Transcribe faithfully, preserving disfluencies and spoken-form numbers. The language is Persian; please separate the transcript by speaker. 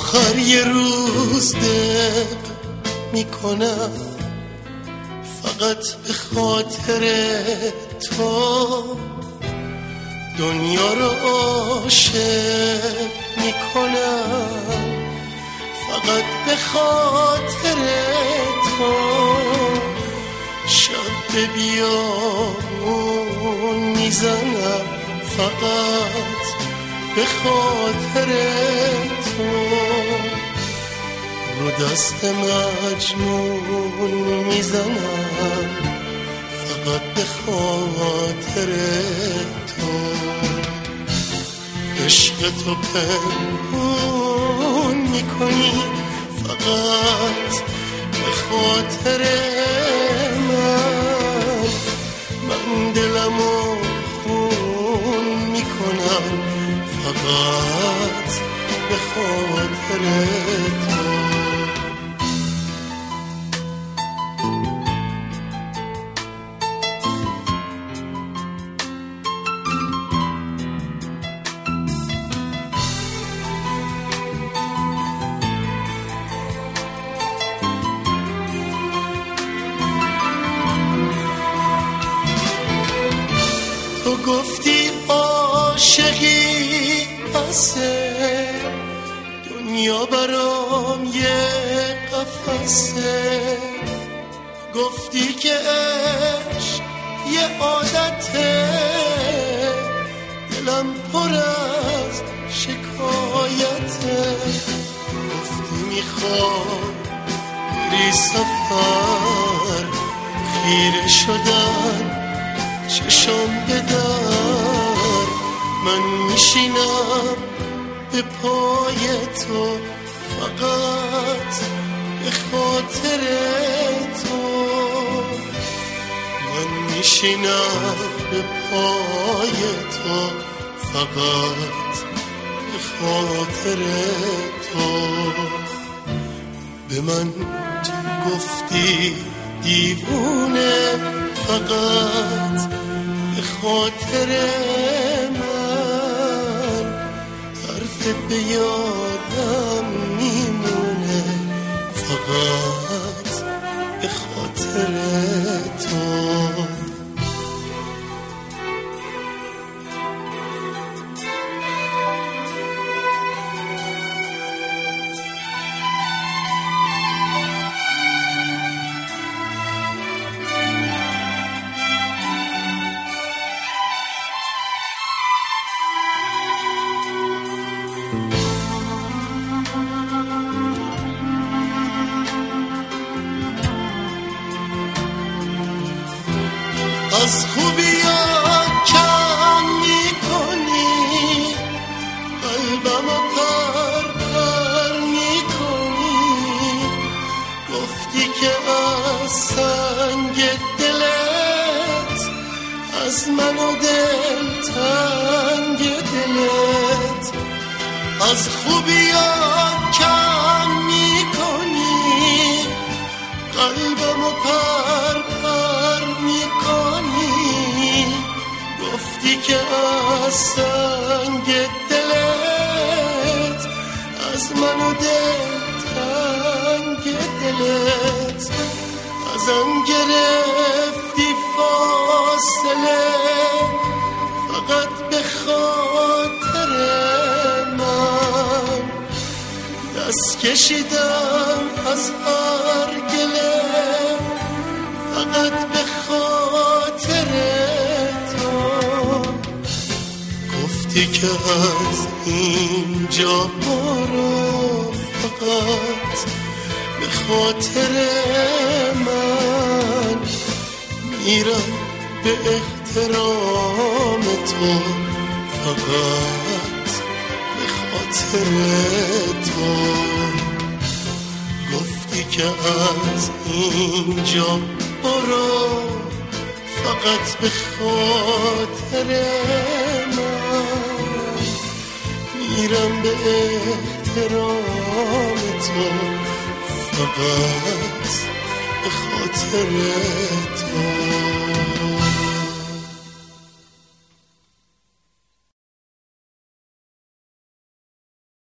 Speaker 1: آخر یه روز دق میکنم فقط به خاطر تو، دنیا رو عاشق میکنم فقط به خاطر تو، شب به بیابون میزنم فقط به خاطر تو، رو دست مجنون میزنم فقط به خاطر تو، عشق تو پنهون میکنی فقط به خاطر من، من دلمو خون میکنم فقط به خاطر تو. تو گفتی عاشقی بسه، دنیا برام یه قفسه، گفتی که عشق یه عادته، دلم پر از شکایته، گفتی میخوام بری سفر، خیره شدن چشم بدر، من میشینم به پای تو فقط به خاطر تو، من میشینم به پای تو فقط به خاطر تو. به من تو گفتی دیوونه فقط به خاطر من، حرفت به یادم میمونه فقط به خاطر تو. از خوبیات کم میکنی، قلبمو پر پر میکنی، گفتی که از سنگ دلت از من و دل تنگ دلت، از خوبیات کم میکنی، قلبمو پر پر میکنی، گفتی که از سنگ دلت از من و دل تنگ دلت، ازم گرفتی فاصله فقط به خاطر من، دست کشیدم از هر گله فقط به خاطر تو، گفتی که از اینجا برو فقط به خاطر من، میرم به احترام تو فقط به خاطر تو، گفتی که از اینجا برو فقط به خاطر من، میرم به احترام تو فقط به خاطر تو.